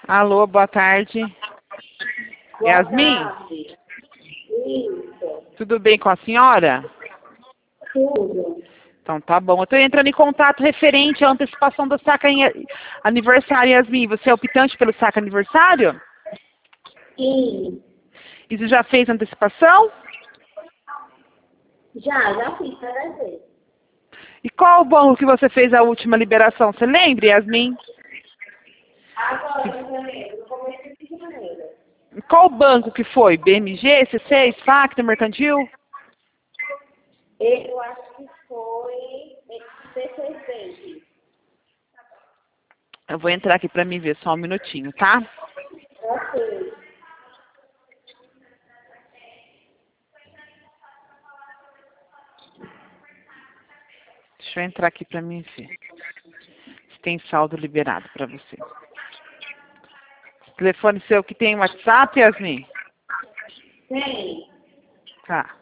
Alô, boa tarde. Yasmin? Isso, Tudo bem com a senhora? tudo. Então tá bom. Eu estou entrando em contato referente à antecipação do saque aniversário, Yasmin. Você é optante pelo saque aniversário? Sim, E você já fez antecipação? já fiz várias vezes. E qual o banco que você fez a última liberação? Você lembra, Yasmin? Agora, em janeiro, no começo de janeiro. Qual banco que foi? BMG, C6, Factor, Mercantil? Eu acho que foi C6 Eu vou entrar aqui para me ver, só um minutinho, tá? Ok. Deixa eu entrar aqui para me ver. Se tem saldo liberado para você. Telefone seu que tem WhatsApp, Yasmin? Tem. Tá.